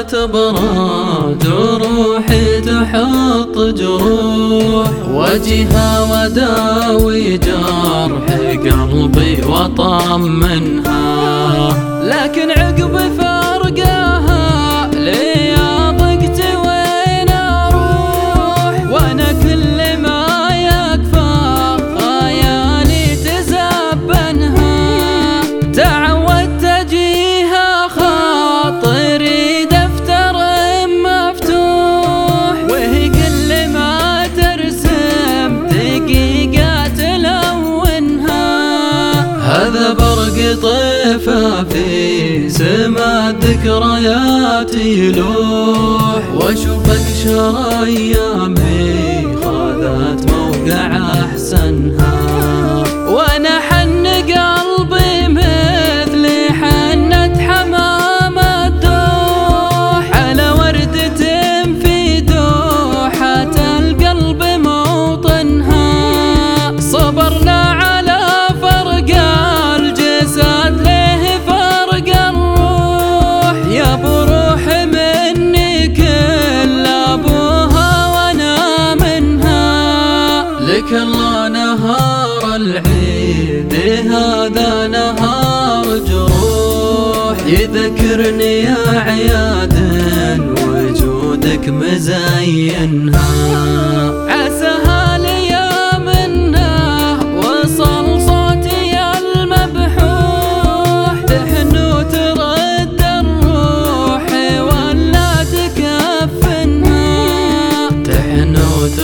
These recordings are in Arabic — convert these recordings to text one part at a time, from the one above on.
تبرى جروحي تحط جروح وجهها وداوي جرح قلبي وطمنها، لكن عقب فرقها لي ضقت وين اروح، وانا كل ما يكفى خيالي تزبنها، تعودت اجيها خاطري دفتر مفتوح، وهي كل ما ترسم دقيقة تلونها، هذا برق طيفة في سما الذكريات يلوح، واشوف اقشر ايامي خذت موقع احسنها، وانا حن قلبي مثل حنة حمام الدوح، على وردة في دوحة القلب موطنها، صبرنا على فرق الجسد له فرق الروح، يا بروح مني كل ابوها وانا منها، لك الله نهار العيد هذا نهار جروح، يذكرني يا عياد وجودك مزينها، عساها ليامنا وصل صوتي المبحوح، تحن وترد الروح ولا تكفنها، تحن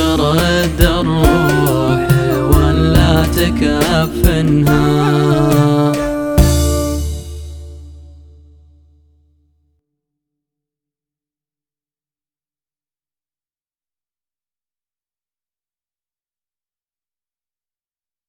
وترد الروح ولا تكفنها.